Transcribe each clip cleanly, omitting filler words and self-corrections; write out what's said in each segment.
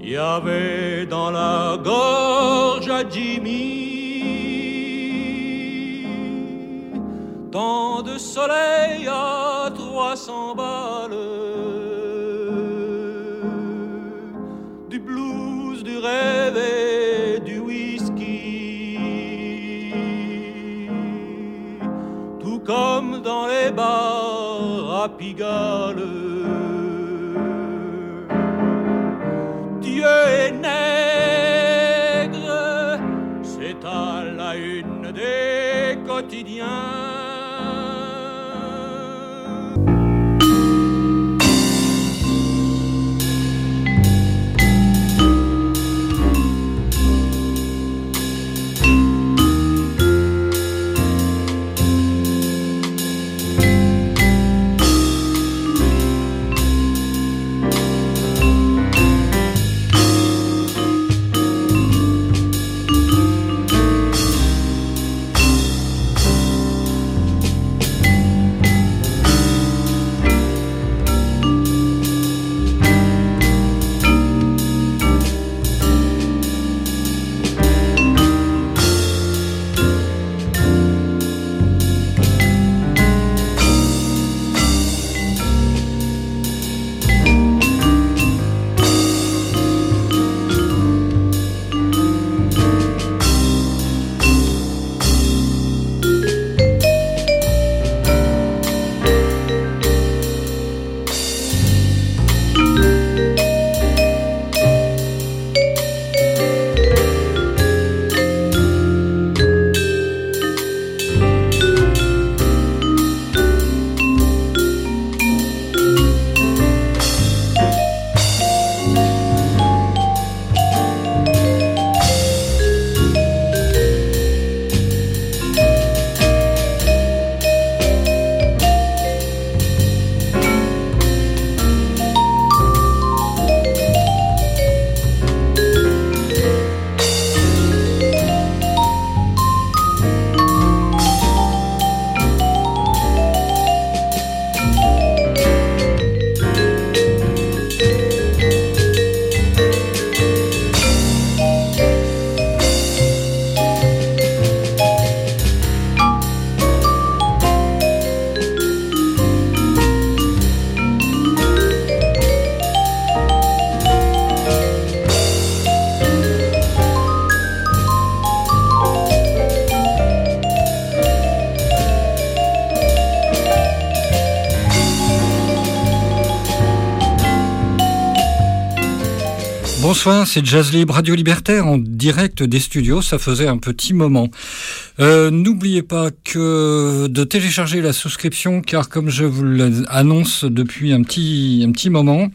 Il y avait dans la gorge à Jimmy tant de soleil à 300 balles, du blues, du rêve et du whisky, tout comme dans les bars à Pigalle. Dieu est nègre, c'est à la une des quotidiens. Bonsoir, c'est Jazz Libre, Radio Libertaire, en direct des studios, ça faisait un petit moment. N'oubliez pas que de télécharger la souscription, car comme je vous l'annonce depuis un petit moment,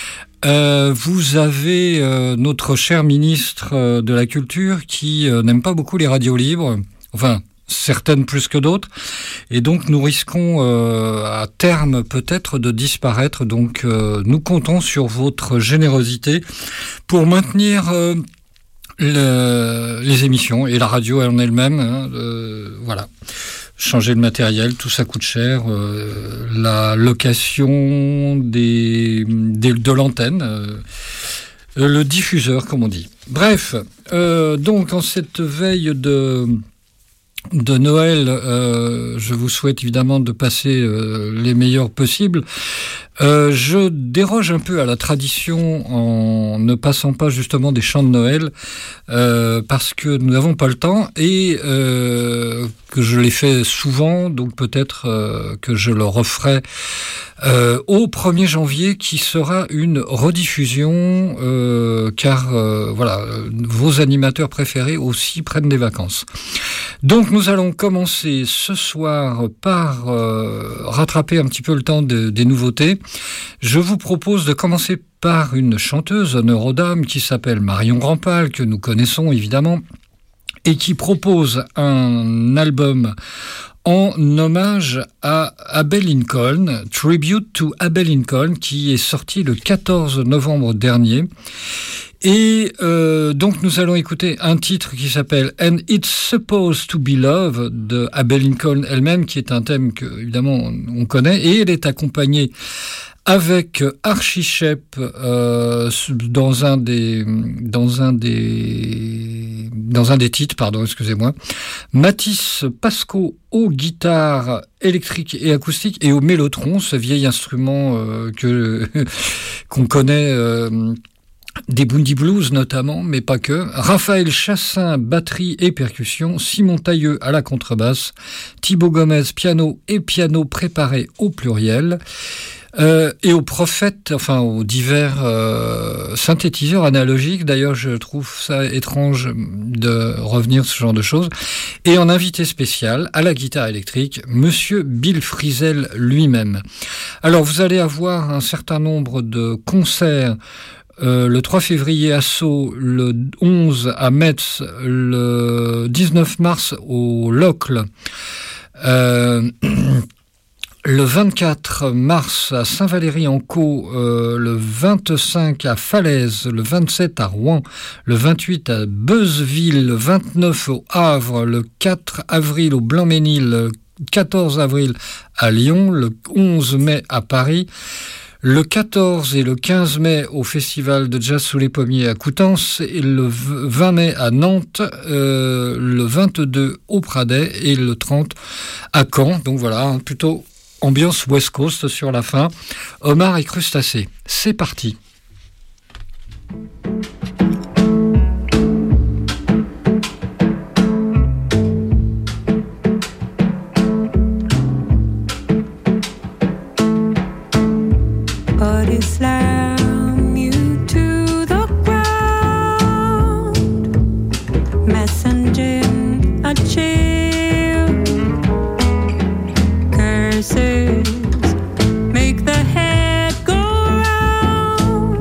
vous avez notre cher ministre de la Culture qui n'aime pas beaucoup les radios libres, enfin certaines plus que d'autres, et donc nous risquons à terme peut-être de disparaître, donc nous comptons sur votre générosité pour maintenir les émissions et la radio en elle-même, voilà. Changer le matériel, tout ça coûte cher, la location de l'antenne, le diffuseur comme on dit. Bref, donc en cette veille de Noël, je vous souhaite évidemment de passer les meilleurs possibles. Je déroge un peu à la tradition en ne passant pas justement des chants de Noël parce que nous n'avons pas le temps et que je l'ai fait souvent, donc peut-être que je le referai au 1er janvier qui sera une rediffusion car voilà, vos animateurs préférés aussi prennent des vacances. Donc nous allons commencer ce soir par rattraper un petit peu le temps des nouveautés. Je vous propose de commencer par une chanteuse, honneur aux dames, qui s'appelle Marion Rampal, que nous connaissons évidemment, et qui propose un album en hommage à Abe Lincoln, Tribute to Abe Lincoln, qui est sorti le 14 novembre dernier. Et donc nous allons écouter un titre qui s'appelle And It's Supposed to Be Love de Abbey Lincoln elle-même, qui est un thème que évidemment on connaît, et elle est accompagnée avec Archie Shepp dans un des titres, Mathis Pasco aux guitares électriques et acoustiques et au mélotron, ce vieil instrument qu'on connaît des Bundy Blues notamment, mais pas que. Raphaël Chassin, batterie et percussion. Simon Tailleux à la contrebasse. Thibaut Gomez, piano et piano préparé au pluriel. Et aux prophètes, aux divers synthétiseurs analogiques. D'ailleurs, je trouve ça étrange de revenir sur ce genre de choses. Et en invité spécial, à la guitare électrique, Monsieur Bill Frisell lui-même. Alors, vous allez avoir un certain nombre de concerts le 3 février à Sceaux, le 11 à Metz, le 19 mars au Locle, le 24 mars à Saint-Valery-en-Caux, le 25 à Falaise, le 27 à Rouen, le 28 à Beuzeville, le 29 au Havre, le 4 avril au Blanc-Ménil, le 14 avril à Lyon, le 11 mai à Paris, le 14 et le 15 mai au Festival de Jazz sous les Pommiers à Coutances, et le 20 mai à Nantes, le 22 au Pradet et le 30 à Caen. Donc voilà, plutôt ambiance West Coast sur la fin. Homard et crustacés. C'est parti. Slam you to the ground, messaging a chill. Curses make the head go round.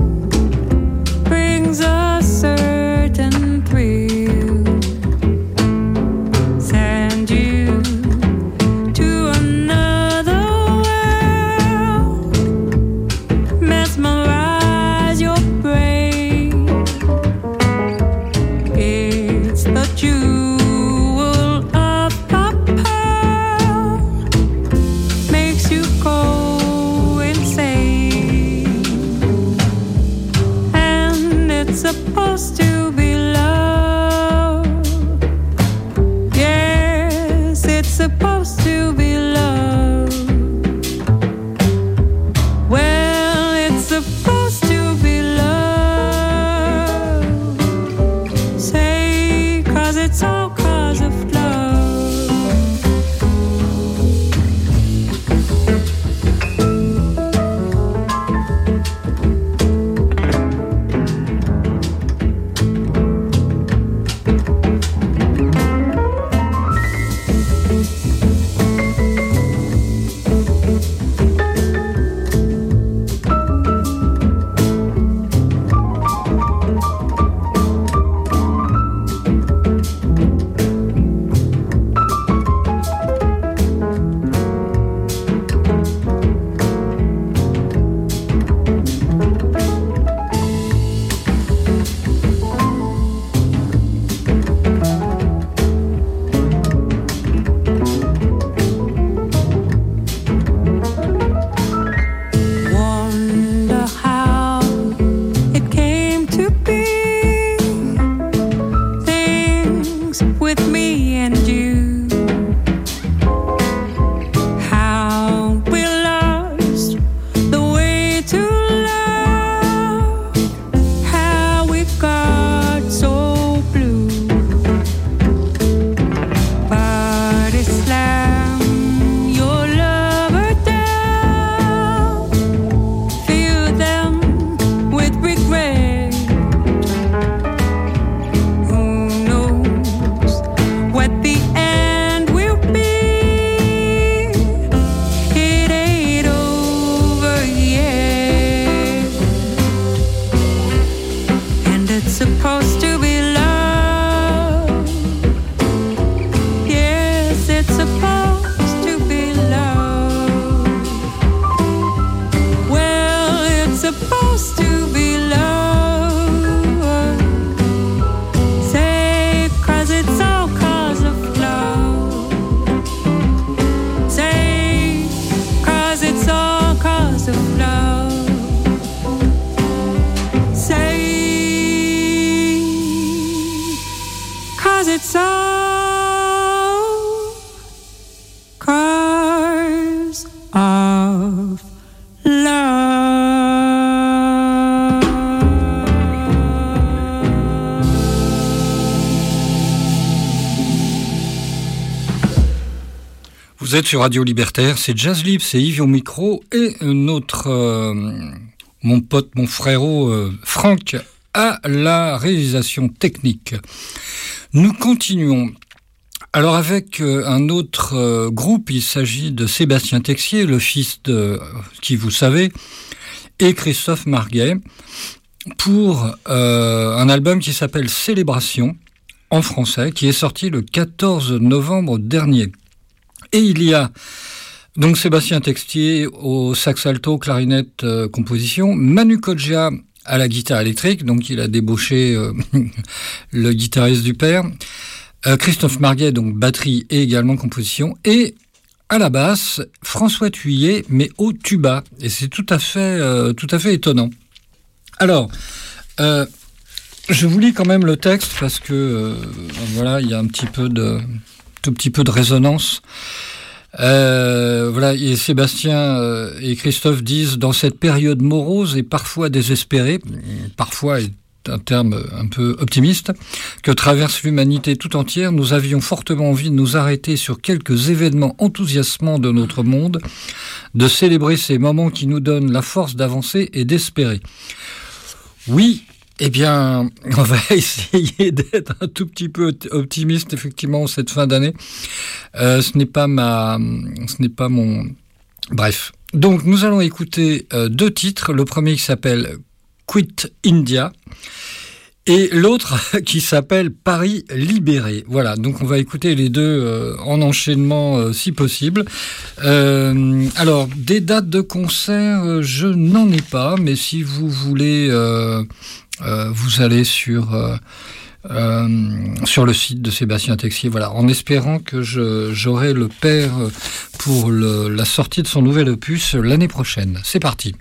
Vous êtes sur Radio Libertaire, c'est Jazz Libre, c'est Yves au micro et notre mon pote, mon frérot Franck à la réalisation technique. Nous continuons. Alors avec un autre groupe, il s'agit de Sébastien Texier, le fils de, qui vous savez, et Christophe Marguet, pour un album qui s'appelle Célébration, en français, qui est sorti le 14 novembre dernier. Et il y a donc Sébastien Texier au sax alto, clarinette, composition, Manu Kodja à la guitare électrique, donc il a débauché le guitariste du père, Christophe Marguet, donc batterie et également composition, et à la basse, François Thuillier, mais au tuba, et c'est tout à fait étonnant. Alors, je vous lis quand même le texte parce que voilà, il y a tout petit peu de résonance. Voilà, et Sébastien et Christophe disent: dans cette période morose et parfois désespérée, parfois est un terme un peu optimiste, que traverse l'humanité tout entière, nous avions fortement envie de nous arrêter sur quelques événements enthousiasmants de notre monde, de célébrer ces moments qui nous donnent la force d'avancer et d'espérer. Oui, eh bien, on va essayer d'être un tout petit peu optimiste, effectivement, cette fin d'année. Ce n'est pas mon... Bref. Donc, nous allons écouter 2 titres. Le premier qui s'appelle Quit India et l'autre qui s'appelle Paris libéré. Voilà, donc on va écouter les deux en enchaînement si possible. Alors, des dates de concert, je n'en ai pas, mais si vous voulez, vous allez sur le site de Sébastien Texier, voilà, en espérant que j'aurai le père pour la sortie de son nouvel opus l'année prochaine. C'est parti.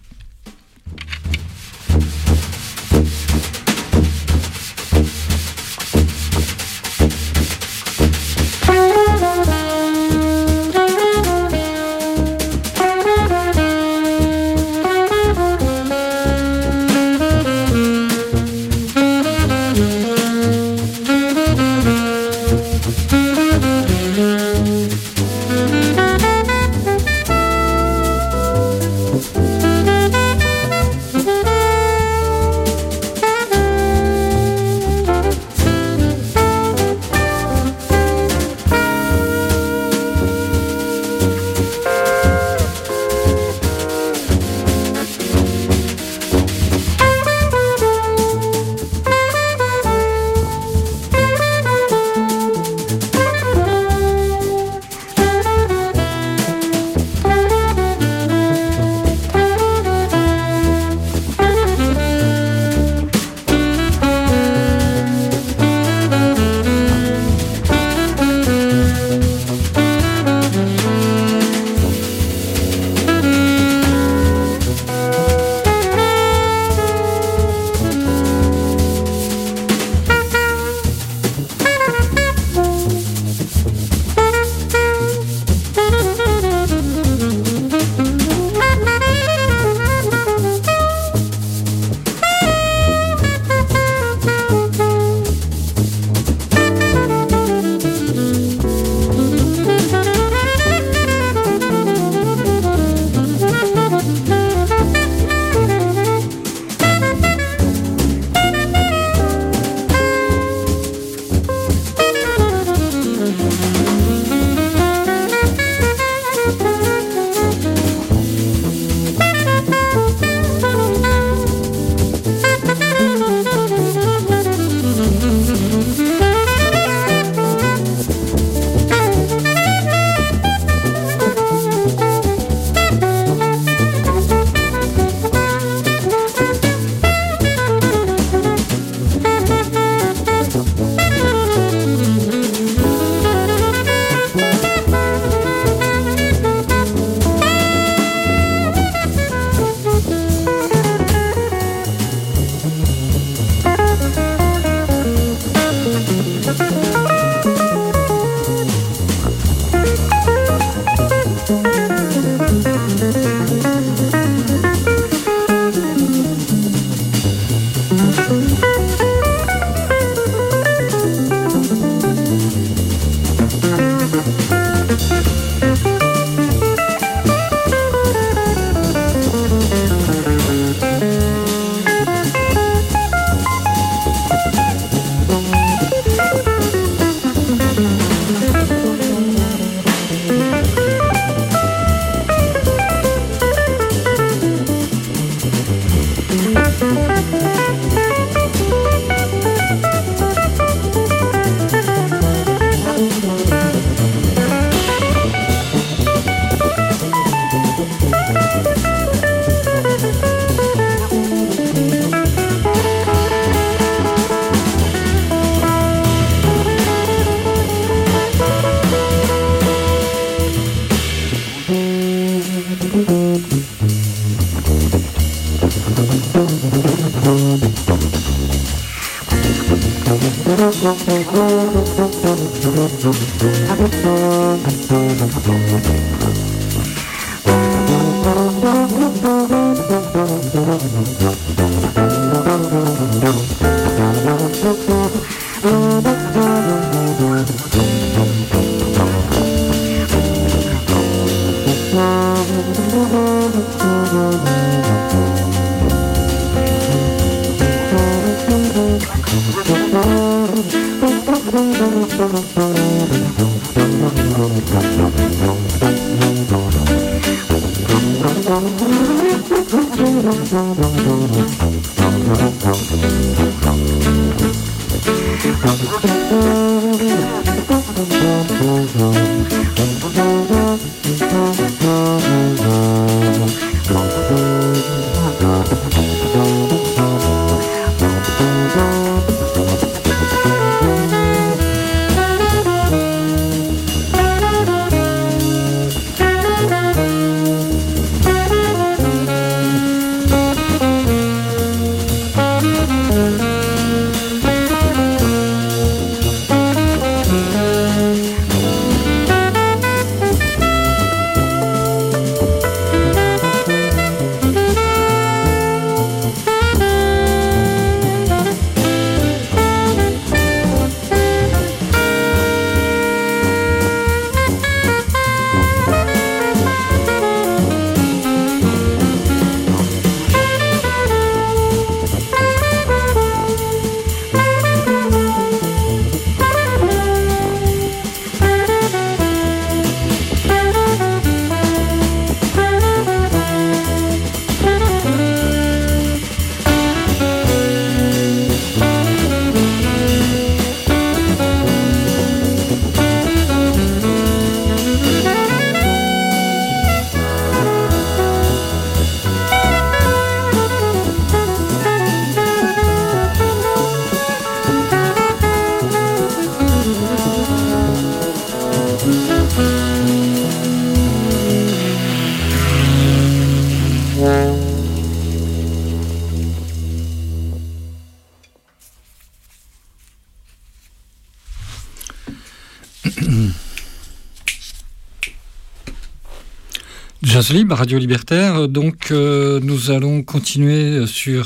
Jazz Libre, Radio Libertaire. Donc, nous allons continuer sur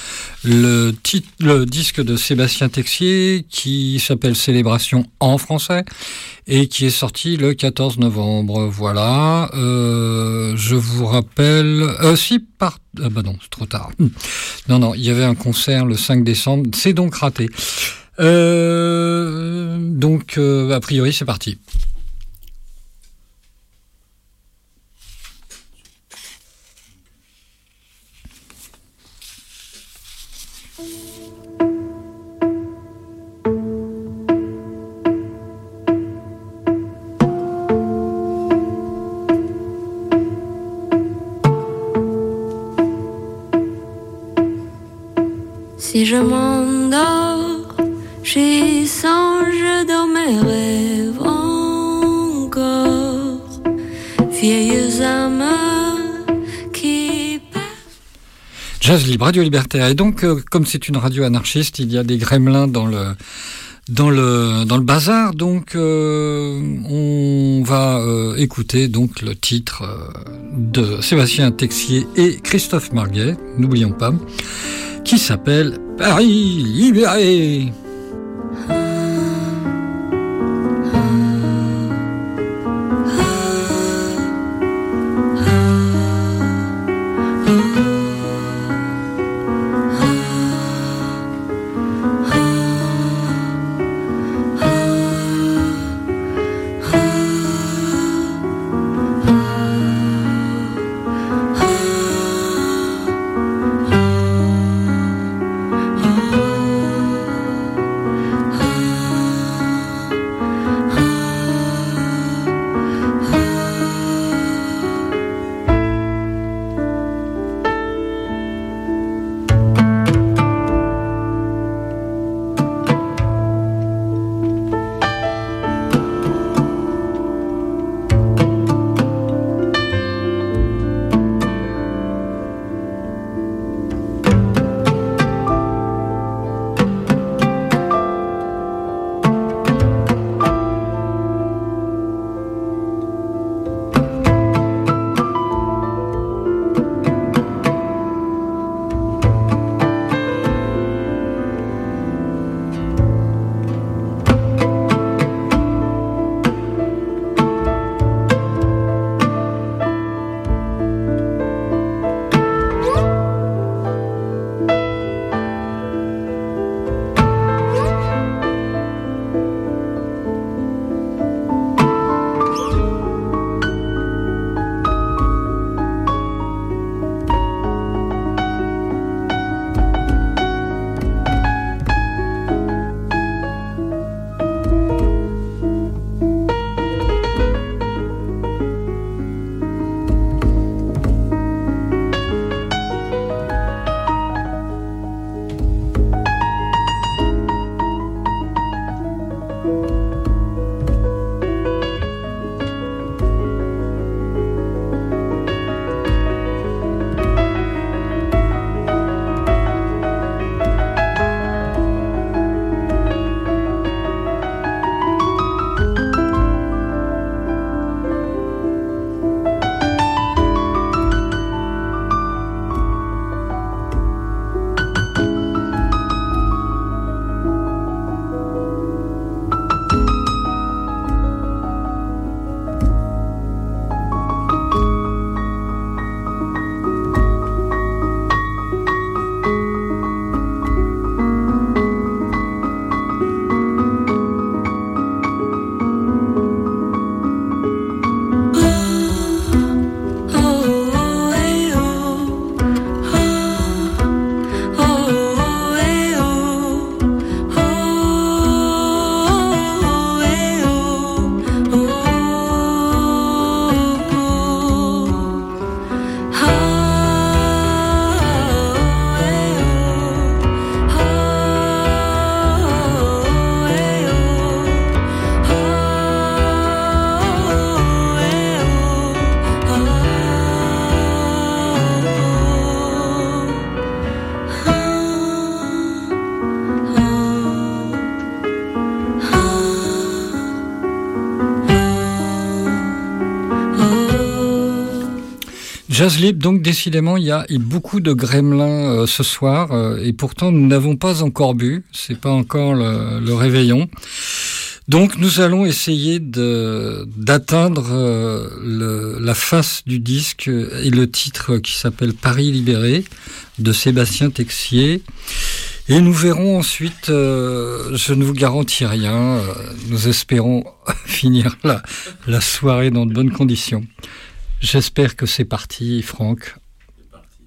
le disque de Sébastien Texier qui s'appelle Célébration en français et qui est sorti le 14 novembre. Voilà. Je vous rappelle... Ah bah non, c'est trop tard. Non, il y avait un concert le 5 décembre. C'est donc raté. Donc, a priori, c'est parti. Si je m'endors, j'y songe dans mes rêves encore, vieilles âmes qui partent. Jazz Libre, Radio Libertaire. Et donc, comme c'est une radio anarchiste, il y a des gremlins dans le bazar. Donc, on va écouter donc le titre de Sébastien Texier et Christophe Marguet, n'oublions pas, qui s'appelle Paris libéré. Jazz Libre, donc décidément, il y a beaucoup de gremlins ce soir, et pourtant nous n'avons pas encore bu, c'est pas encore le réveillon. Donc nous allons essayer d'atteindre la face du disque et le titre qui s'appelle Paris libéré de Sébastien Texier. Et nous verrons ensuite, je ne vous garantis rien, nous espérons finir la soirée dans de bonnes conditions. J'espère que c'est parti, Franck. C'est parti.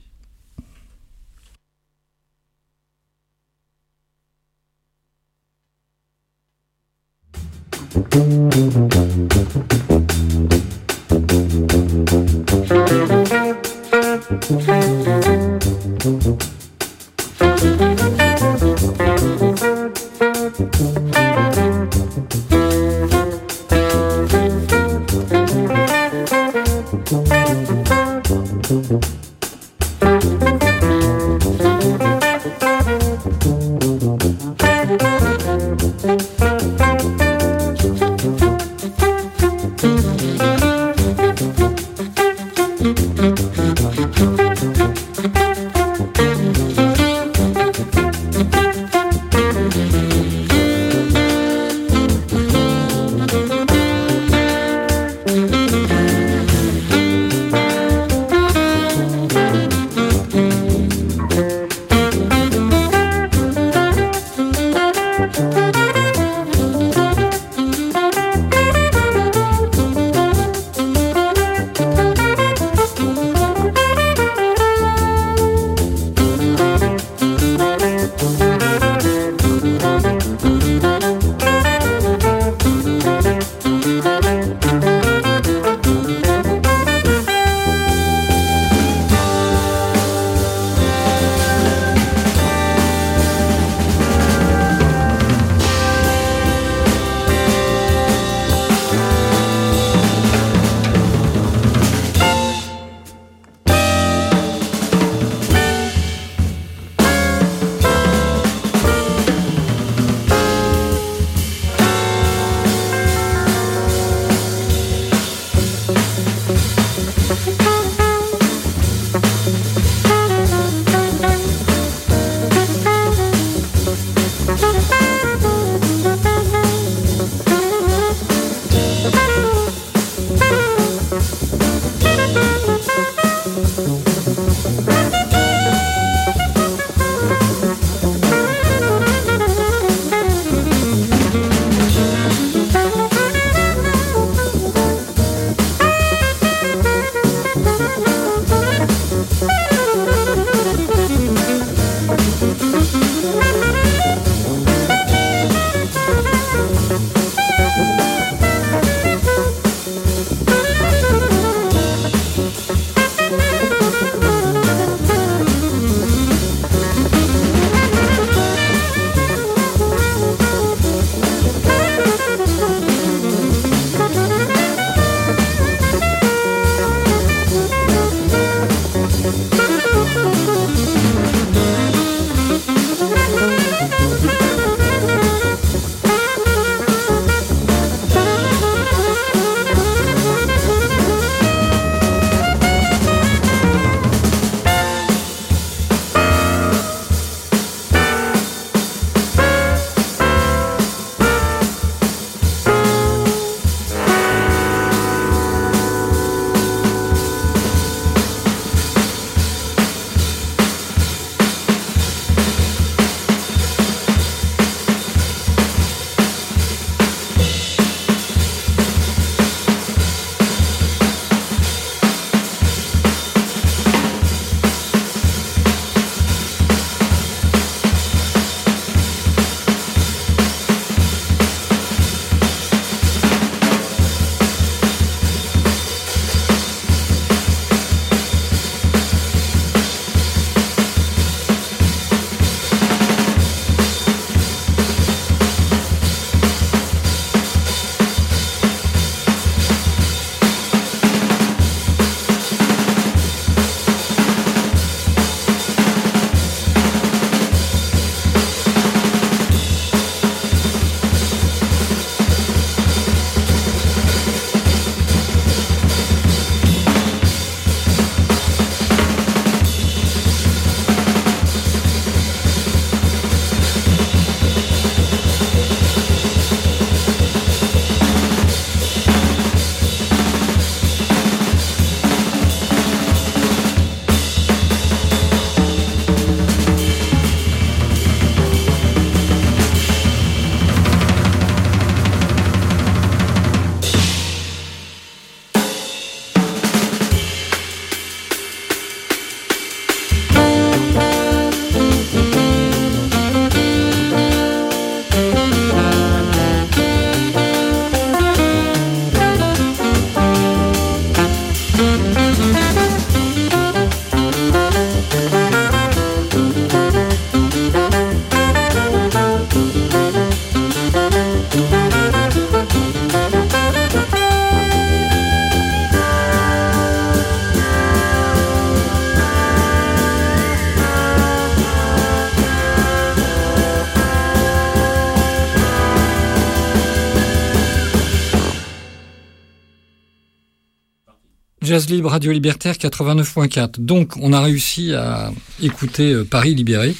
Jazz Libre, Radio Libertaire 89.4. Donc, on a réussi à écouter Paris libéré.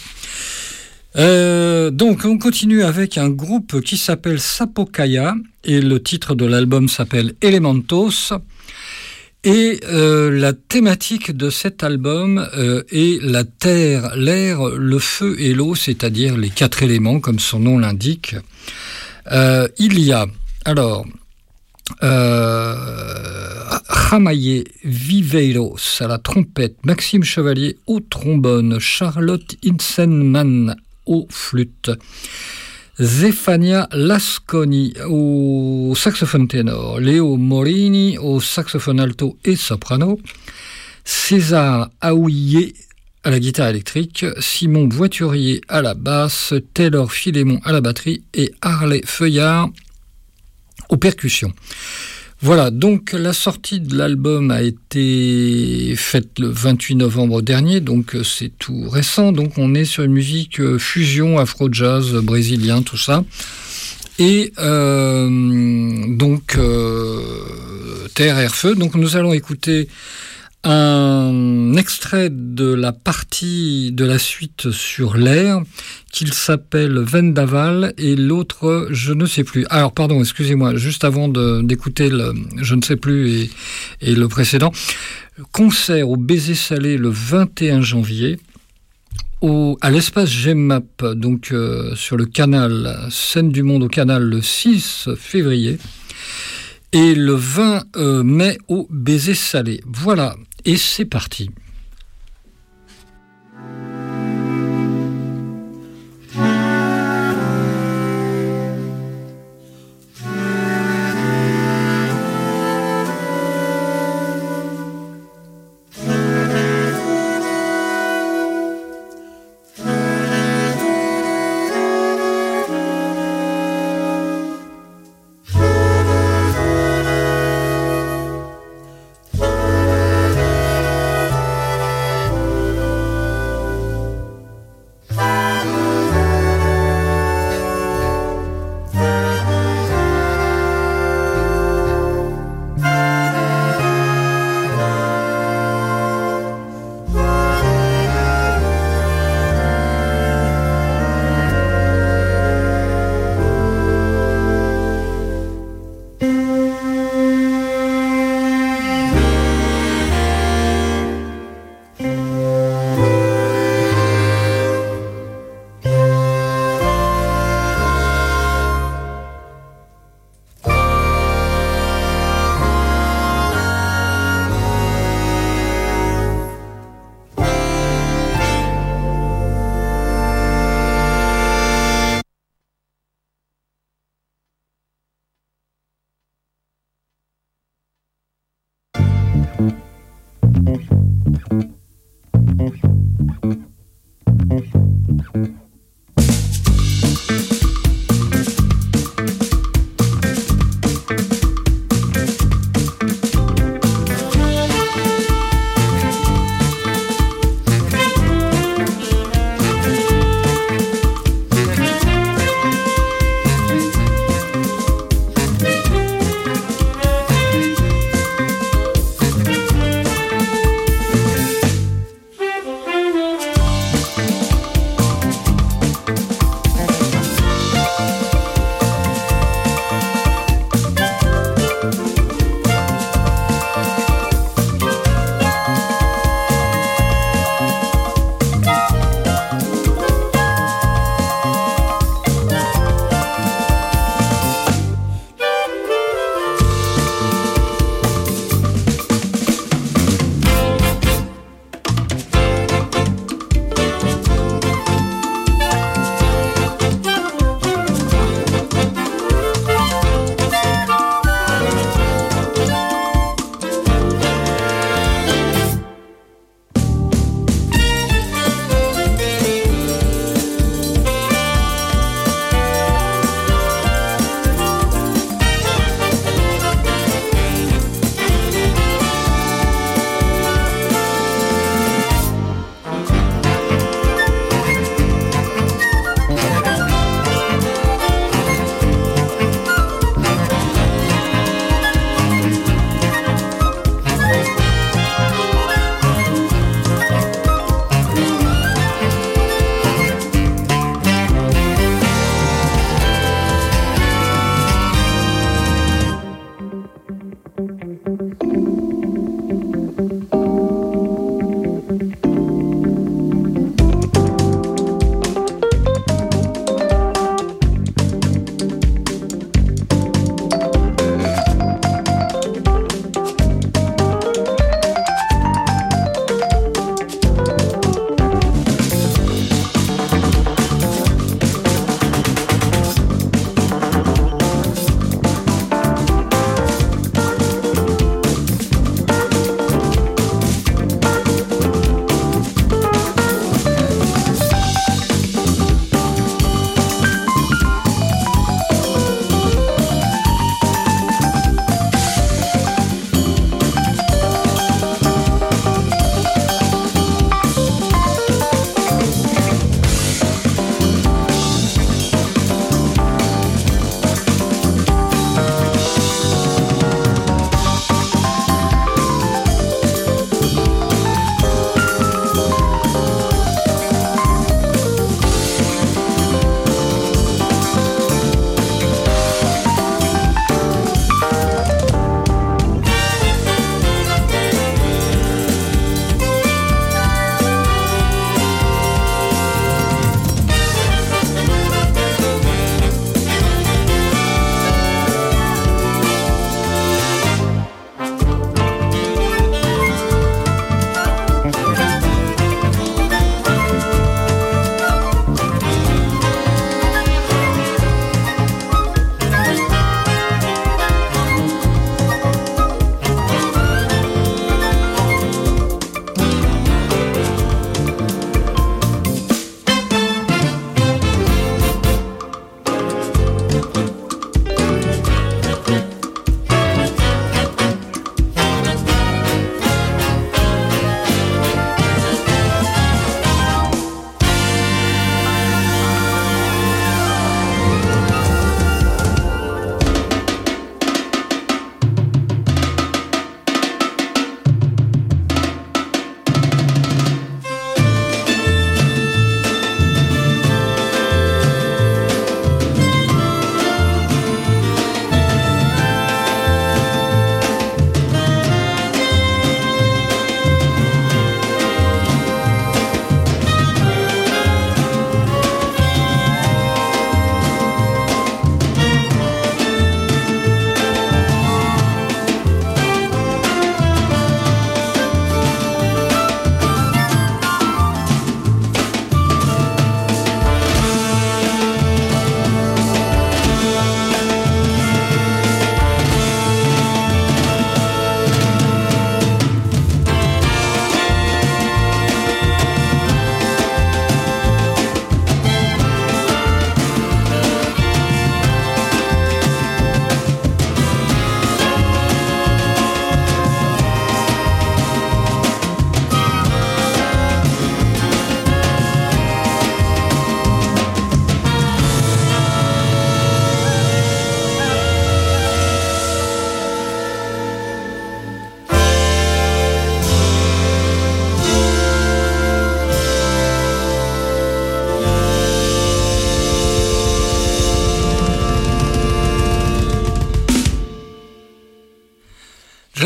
Donc, on continue avec un groupe qui s'appelle Sapokaya et le titre de l'album s'appelle Elementos. Et la thématique de cet album est la terre, l'air, le feu et l'eau, c'est-à-dire les 4 éléments, comme son nom l'indique. Il y a, alors... Jamaye Viveiros à la trompette, Maxime Chevalier au trombone, Charlotte Insenman au flûte, Zefania Lasconi au saxophone ténor, Léo Morini au saxophone alto et soprano, César Aouillet à la guitare électrique, Simon Voiturier à la basse, Taylor Philémon à la batterie et Harley Feuillard aux percussions. Voilà, donc la sortie de l'album a été faite le 28 novembre dernier, donc c'est tout récent. Donc on est sur une musique fusion, afro-jazz, brésilien, tout ça. Et donc terre, air, feu. Donc nous allons écouter un extrait de la partie de la suite sur l'air qu'il s'appelle Vendaval et l'autre je ne sais plus. Alors pardon, excusez-moi, juste avant d'écouter le je ne sais plus et le précédent, concert au Baiser Salé le 21 janvier à l'espace GEMAP, donc sur le canal Scène du Monde au canal le 6 février et le 20 mai au Baiser Salé. Voilà. Et c'est parti.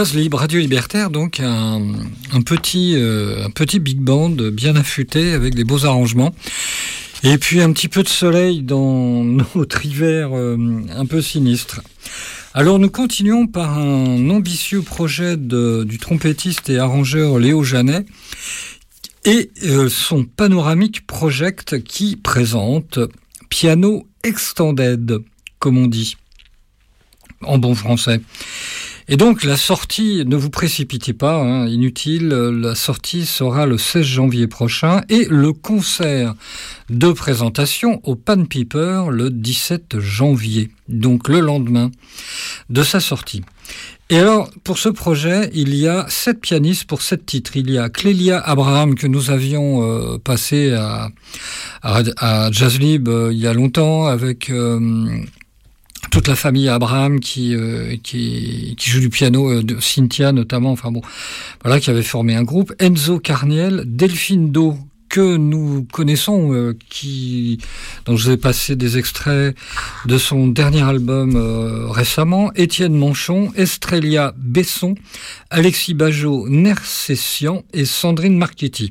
Jazz Libre, Radio Libertaire, donc un petit big band bien affûté avec des beaux arrangements. Et puis un petit peu de soleil dans notre hiver un peu sinistre. Alors nous continuons par un ambitieux projet du trompettiste et arrangeur Léo Janet et son Panoramic Project qui présente Piano Extended, comme on dit, en bon français. Et donc la sortie, ne vous précipitez pas, inutile, la sortie sera le 16 janvier prochain et le concert de présentation au Pan Piper le 17 janvier, donc le lendemain de sa sortie. Et alors, pour ce projet, il y a 7 pianistes pour 7 titres. Il y a Clélia Abraham, que nous avions passé à Jazz Libre il y a longtemps, avec toute la famille Abraham qui joue du piano, Cynthia notamment, enfin bon, voilà, qui avait formé un groupe. Enzo Carniel, Delphine Do, que nous connaissons, dont je vous ai passé des extraits de son dernier album récemment, Étienne Manchon, Estrelia Besson, Alexis Bajot, Nersessian et Sandrine Marchetti.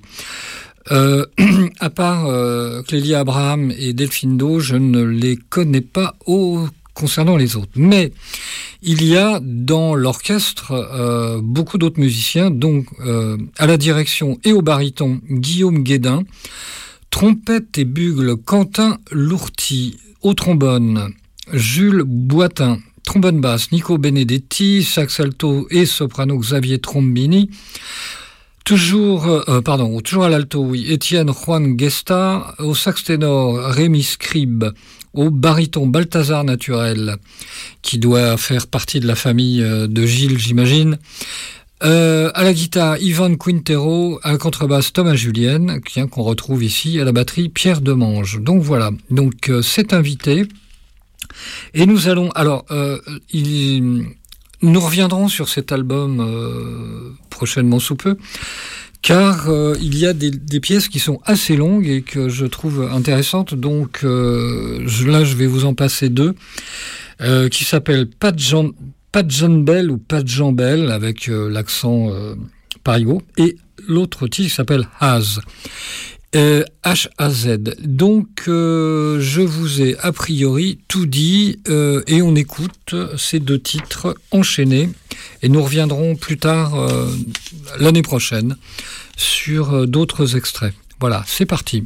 À part Clélia Abraham et Delphine Do, je ne les connais pas concernant les autres. Mais il y a dans l'orchestre beaucoup d'autres musiciens, donc à la direction et au baryton Guillaume Guédin, trompette et bugle Quentin Lourti, au trombone Jules Boitin, trombone basse Nico Benedetti, sax alto et soprano Xavier Trombini, toujours à l'alto, oui, Étienne Juan Gesta, au sax ténor Rémi Scribe, au baryton Balthazar Naturel, qui doit faire partie de la famille de Gilles, j'imagine. À la guitare, Ivan Quintero, à la contrebasse, Thomas Julien, qu'on retrouve ici, à la batterie, Pierre Demange. Donc voilà, donc c'est invité. Et nous allons... Alors, nous reviendrons sur cet album prochainement sous peu, car il y a des pièces qui sont assez longues et que je trouve intéressantes. Donc là, je vais vous en passer 2, qui s'appellent Pas de Jambelle ou Pas de Jambelle, avec l'accent parigot, et l'autre titre s'appelle Haz. H-A-Z. Donc, je vous ai a priori tout dit et on écoute ces 2 titres enchaînés et nous reviendrons plus tard l'année prochaine sur d'autres extraits. Voilà, c'est parti.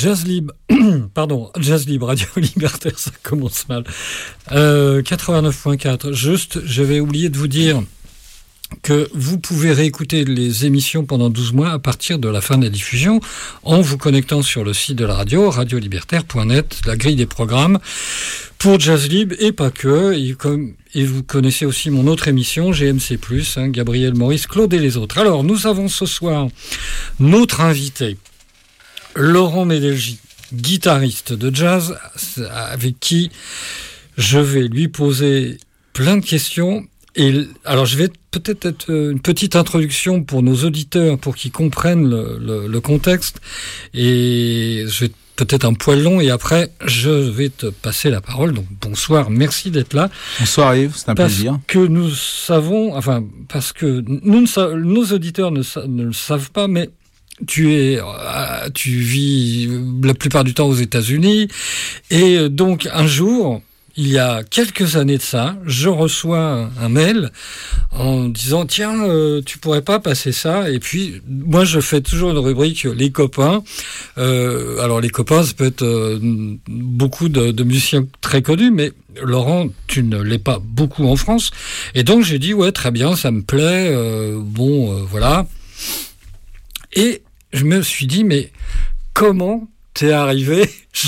Jazz Libre, Jazz Libre, Radio Libertaire, ça commence mal. 89.4. Juste, j'avais oublié de vous dire que vous pouvez réécouter les émissions pendant 12 mois à partir de la fin de la diffusion en vous connectant sur le site de la radio, radiolibertaire.net, la grille des programmes pour Jazz Libre et pas que. Et vous connaissez aussi mon autre émission, GMC+, Gabriel Maurice, Claude et les autres. Alors, nous avons ce soir notre invité, Laurent Médelgi, guitariste de jazz, avec qui je vais lui poser plein de questions. Et alors, je vais peut-être être une petite introduction pour nos auditeurs, pour qu'ils comprennent le contexte. Et je vais peut-être un poil long, et après, je vais te passer la parole. Donc, bonsoir, merci d'être là. Bonsoir Yves, c'est un plaisir. Parce que nos auditeurs ne le savent pas, mais tu vis la plupart du temps aux États-Unis. Et donc, un jour, il y a quelques années de ça, je reçois un mail en disant « Tiens, tu pourrais pas passer ça ?» Et puis, moi, je fais toujours une rubrique « Les copains ». Alors, les copains, ça peut être beaucoup de musiciens très connus, mais Laurent, tu ne l'es pas beaucoup en France. Et donc, j'ai dit « Ouais, très bien, ça me plaît. Voilà. » Et je me suis dit « Mais comment t'es arrivé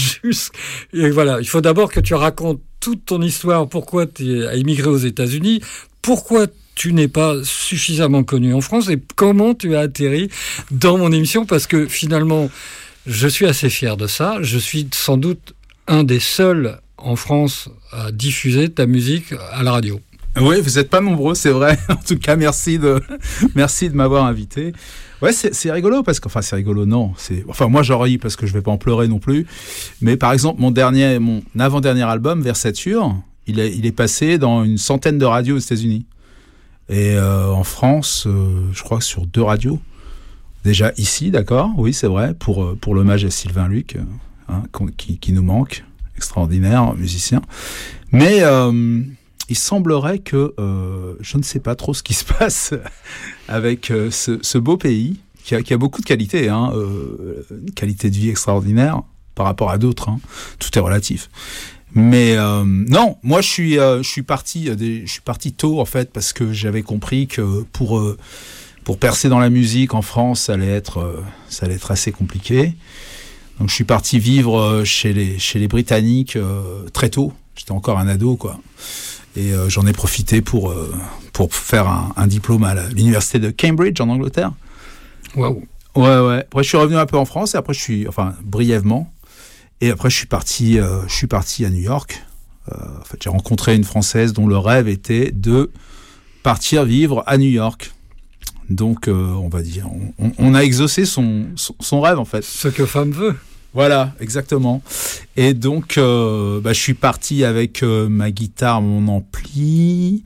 Et voilà, il faut d'abord que tu racontes toute ton histoire, pourquoi tu as immigré aux États-Unis, pourquoi tu n'es pas suffisamment connu en France et comment tu as atterri dans mon émission, parce que finalement, je suis assez fier de ça. Je suis sans doute un des seuls en France à diffuser ta musique à la radio. Oui, vous n'êtes pas nombreux, c'est vrai. En tout cas, merci de m'avoir invité. Ouais, c'est rigolo parce que, c'est rigolo, non. Moi, j'en ris parce que je vais pas en pleurer non plus. Mais par exemple, mon avant-dernier album, Versature, il est passé dans une centaine de radios aux États-Unis. Et en France, je crois que sur 2 radios. Déjà ici, d'accord, oui, c'est vrai, pour l'hommage à Sylvain Luc, qui nous manque, extraordinaire musicien. Mais il semblerait que je ne sais pas trop ce qui se passe avec ce beau pays qui a beaucoup de qualités, une qualité de vie extraordinaire par rapport à d'autres. Tout est relatif. Mais non, moi je suis parti tôt en fait parce que j'avais compris que pour percer dans la musique en France, ça allait être assez compliqué. Donc je suis parti vivre chez les Britanniques très tôt. J'étais encore un ado, quoi. Et j'en ai profité pour faire un diplôme à l'université de Cambridge en Angleterre. Waouh. Ouais. Après je suis revenu un peu en France et après brièvement. Et après je suis parti à New York. En fait, j'ai rencontré une Française dont le rêve était de partir vivre à New York. Donc on va dire, on a exaucé son rêve en fait. Ce que femme veut. Voilà, exactement. Et donc, je suis parti avec ma guitare, mon ampli,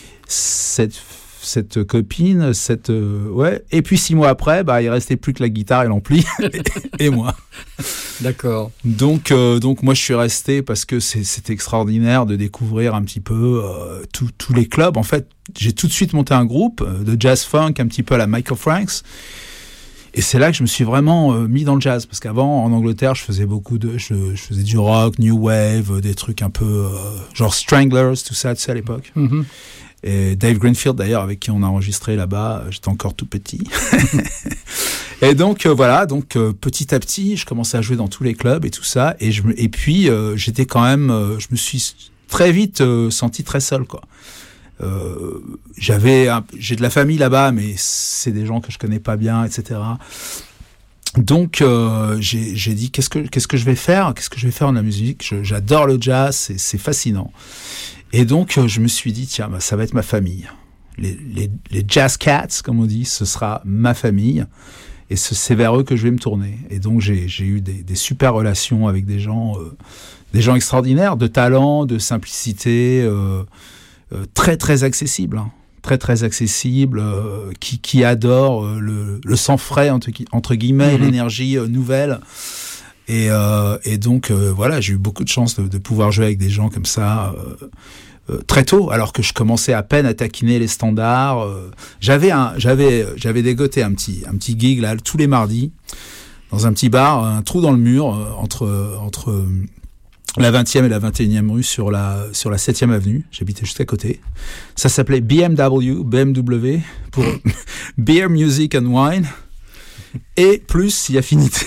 cette copine, Et puis 6 mois après, il restait plus que la guitare et l'ampli et moi. D'accord. Donc moi je suis resté parce que c'était extraordinaire de découvrir un petit peu tous les clubs. En fait, j'ai tout de suite monté un groupe de jazz funk, un petit peu à la Michael Franks. Et c'est là que je me suis vraiment mis dans le jazz. Parce qu'avant, en Angleterre, je faisais je faisais du rock, new wave, des trucs un peu genre Stranglers, tout ça, tu sais, à l'époque. Mm-hmm. Et Dave Greenfield, d'ailleurs, avec qui on a enregistré là-bas, j'étais encore tout petit. Et donc, petit à petit, je commençais à jouer dans tous les clubs et tout ça. Et puis, j'étais quand même... je me suis très vite senti très seul, quoi. J'ai de la famille là-bas, mais c'est des gens que je connais pas bien, etc. Donc j'ai dit qu'est-ce que je vais faire dans la musique. J'adore le jazz, c'est fascinant. Et donc je me suis dit tiens, ça va être ma famille. Les Jazz Cats, comme on dit, ce sera ma famille. Et c'est vers eux que je vais me tourner. Et donc j'ai eu des super relations avec des gens extraordinaires, de talent, de simplicité. Très très accessible, très accessible, qui adore le sang frais entre guillemets, l'énergie nouvelle. Et donc voilà, j'ai eu beaucoup de chance de pouvoir jouer avec des gens comme ça très tôt, alors que je commençais à peine à taquiner les standards. J'avais dégoté un petit gig là tous les mardis dans un petit bar, un trou dans le mur entre la 20e et la 21e rue sur la 7e avenue. J'habitais juste à côté. Ça s'appelait BMW pour Beer, Music and Wine et plus si affinité.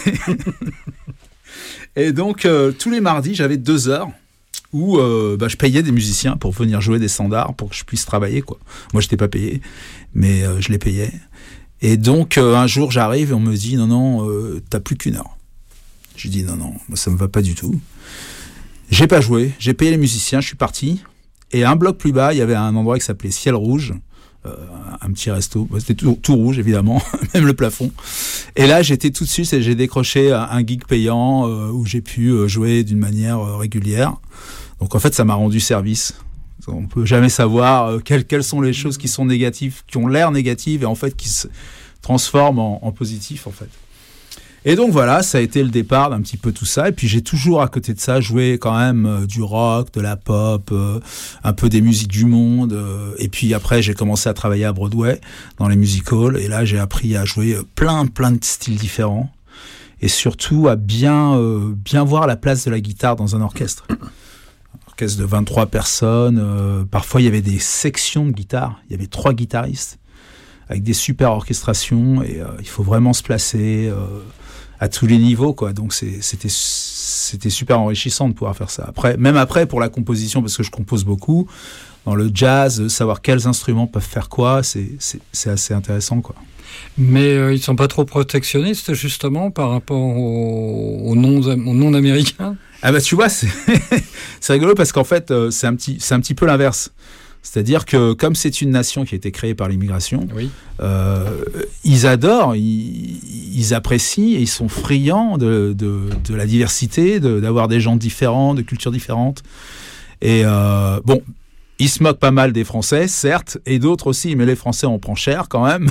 Et donc tous les mardis, j'avais 2 heures où je payais des musiciens pour venir jouer des standards pour que je puisse travailler, quoi. Moi, je n'étais pas payé, mais je les payais. Et donc, un jour, j'arrive et on me dit « Non, t'as plus qu'1 heure. » J'ai dit « Non, ça me va pas du tout. » J'ai pas joué, j'ai payé les musiciens, je suis parti. Et un bloc plus bas, il y avait un endroit qui s'appelait Ciel Rouge, un petit resto. C'était tout rouge, évidemment, même le plafond. Et là, j'étais tout de suite et j'ai décroché un gig payant où j'ai pu jouer d'une manière régulière. Donc, en fait, ça m'a rendu service. On peut jamais savoir quelles sont les choses qui sont négatives, qui ont l'air négatives et en fait qui se transforment en positif, en fait. Et donc voilà, ça a été le départ d'un petit peu tout ça. Et puis j'ai toujours à côté de ça joué quand même du rock, de la pop, un peu des musiques du monde. Et puis après j'ai commencé à travailler à Broadway dans les music halls. Et là j'ai appris à jouer plein de styles différents. Et surtout à bien voir la place de la guitare dans un orchestre. Un orchestre de 23 personnes. Parfois il y avait des sections de guitare. Il y avait 3 guitaristes avec des super orchestrations. Et il faut vraiment se placer... à tous les niveaux, quoi. Donc c'était super enrichissant de pouvoir faire ça. Même après pour la composition, parce que je compose beaucoup dans le jazz, savoir quels instruments peuvent faire quoi, c'est assez intéressant, quoi. Mais ils sont pas trop protectionnistes justement par rapport aux non américains. Ah bah tu vois, c'est rigolo parce qu'en fait c'est un petit peu l'inverse. C'est-à-dire que comme c'est une nation qui a été créée par l'immigration, oui. Ils adorent, ils apprécient et ils sont friands de la diversité, d'avoir des gens différents, de cultures différentes. Et bon, ils se moquent pas mal des Français, certes, et d'autres aussi, mais les Français on prend cher quand même.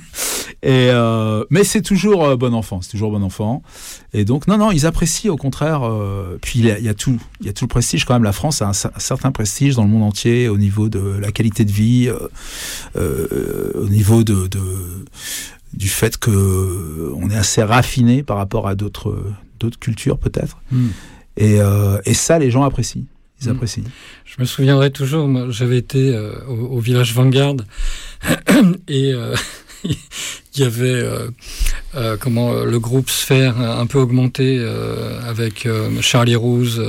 Mais c'est toujours bon enfant, Et donc non, ils apprécient au contraire. Puis il y a tout le prestige quand même. La France a un certain prestige dans le monde entier au niveau de la qualité de vie, au niveau du fait que on est assez raffiné par rapport à d'autres cultures peut-être. Et ça, les gens apprécient. Ils apprécient. Je me souviendrai toujours, moi, j'avais été au village Vanguard et il y avait le groupe Sphère un peu augmenté avec Charlie Rouse,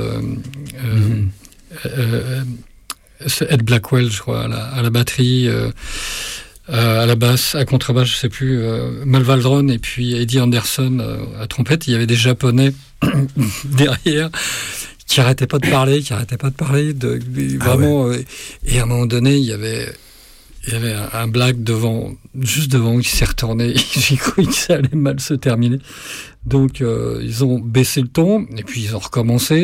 Ed Blackwell, je crois, à la batterie, à la basse, à contrebasse, je sais plus, Mal Waldron et puis Eddie Anderson à trompette. Il y avait des Japonais derrière qui arrêtait pas de parler, vraiment. Et à un moment donné, il y avait un black juste devant, qui s'est retourné. J'ai cru que ça allait mal se terminer. Donc, ils ont baissé le ton, et puis ils ont recommencé.